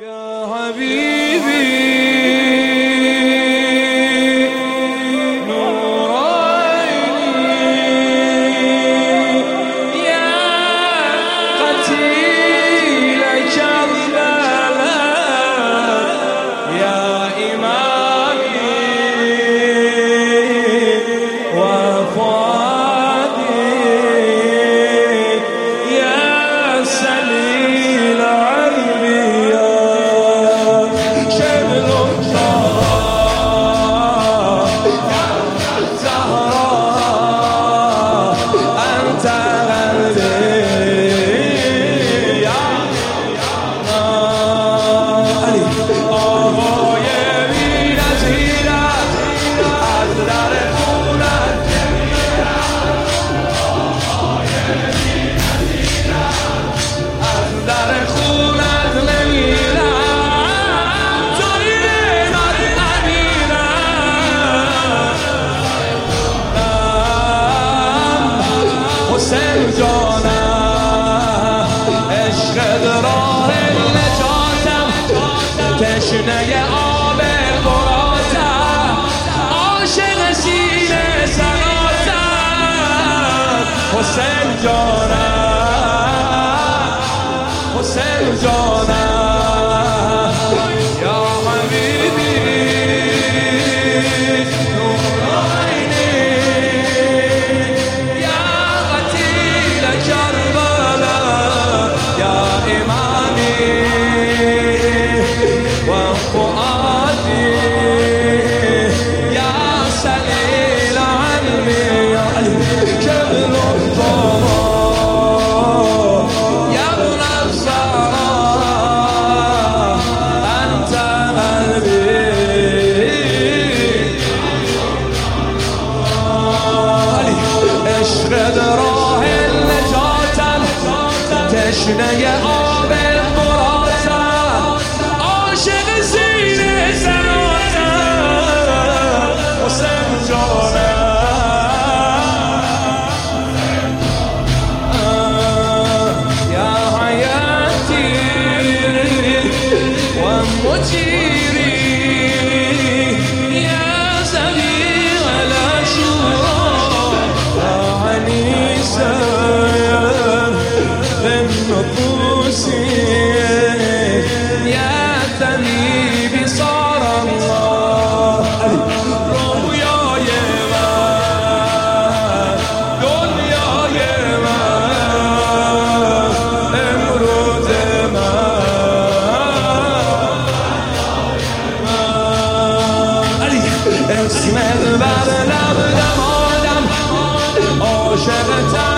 يا حبيبي نور عيني يا قتيل كربلاء يا إمامي وفؤادي يا سليل عيني تشنه آب براتم عاشق سینه سراتم حسین جانم حسین جانم یا حبیبی نور عینی یا قتیل کربلاء یا امامی وفؤادي يا سليل علمي يا كبر الضوء يا ابن الزهراء أنت قلبي عشق راه النجاة تشنه آب براتم عاشق سینه سراتم حسین جانم یا حیاتی و مجیری یا سبیل الاشرار یا عنیسا بالنفوس طبيبي صار الله رؤياي من دنياي من امروز من اسمت بر لب دمادم عاشقتم